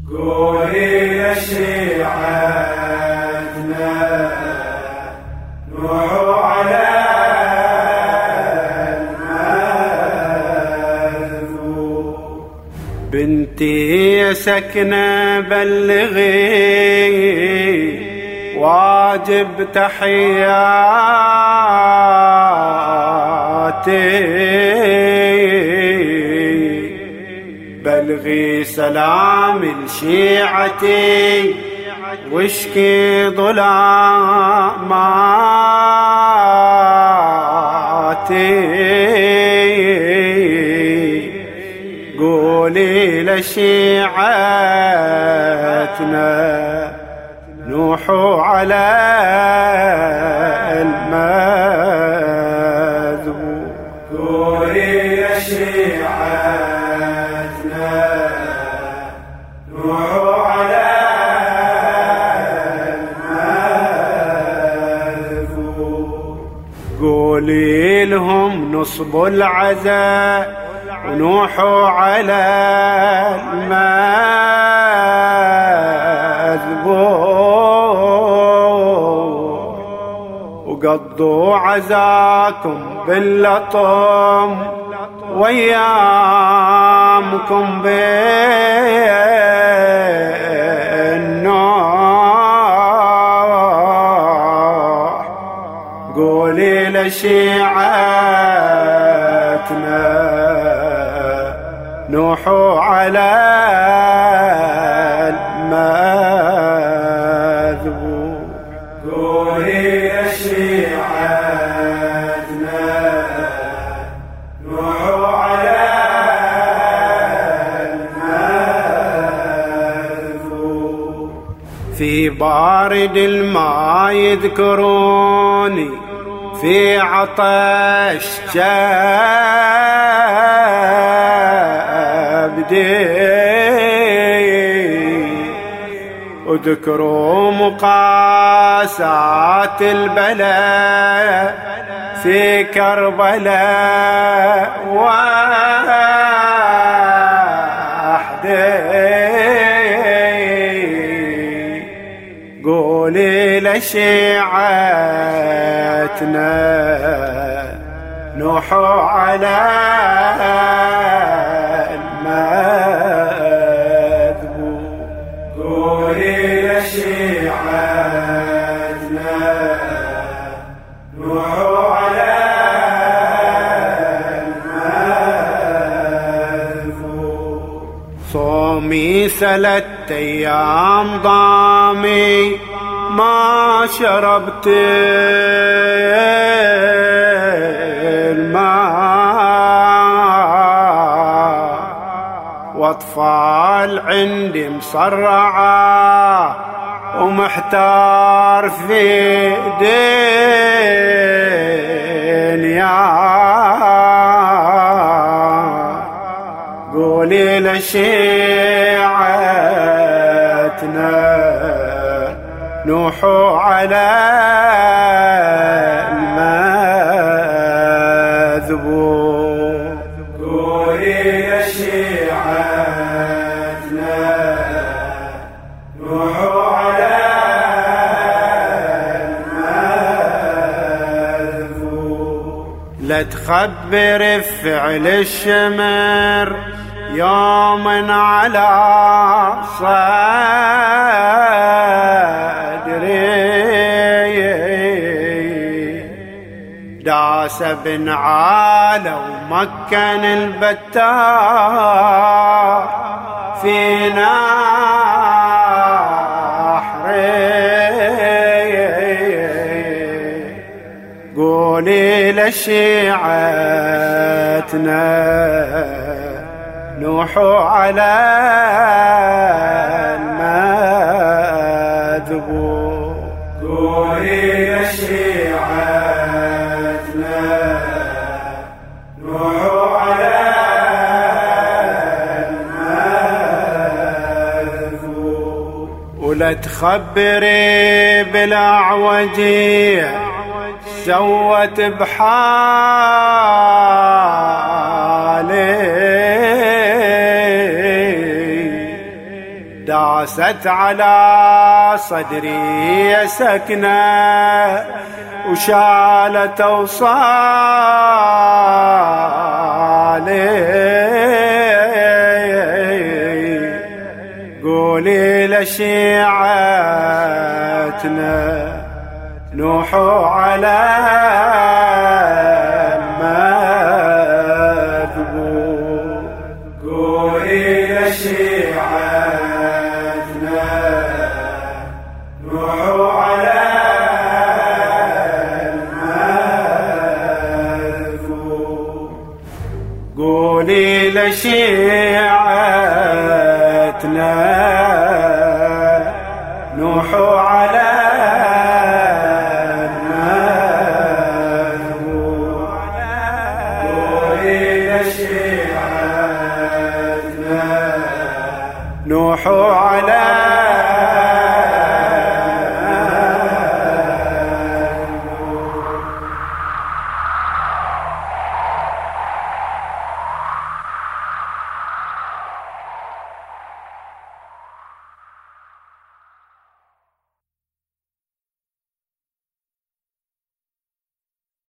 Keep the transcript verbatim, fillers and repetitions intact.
قولي لشيعتنا نوح على المذبوح. بنتي يا سكنة بلغي واجب تحياتي، بلغي سلام لشيعتي واشكي ظلاماتي. قولي لشيعتنا نوحوا على المذبوح. قولي لشيعتنا نوحوا على المذبوح. قولي لهم نصبوا العزاء ونوحوا على المذبوح، وقضوا عزاكم باللطم ويامكم بالنوح. قولي لشيعتنا نوحوا على المذبوح. قولي لشيعتنا نوحوا على المذبوح. في بارد الماء يذكروني في عطش كبدي، وذكروا مقاسات البلاء في كربلاء وحدي. قولي لشيعتنا نوحوا على المذبوح. قولي لشيعتنا نوحوا على المذبوح. صومي ثلاث ايام ضامي ما شربت الماء، واطفال عندي مصرعة ومحتار في دنيا. قولي لشيعتنا نوحوا على المذبوح. قولي لشيعتنا نوحوا على المذبوح. لا تخبر فعل الشمر يوما على صدري، داس بن عالى ومكن البتار في نحري. قولي لشيعتنا نوحوا على المذبوح. قولي لشيعتنا نوحوا على المذبوح. ولا تخبري بالأعوجية سوت بحالي، داست على صدري سكنة وشالت أوصالي. قولي لشيعتنا نوحوا على المذبوح. قولي لشيعتنا نوحوا على المذبوح. قولي لشيعتنا نوحوا على نوحوا على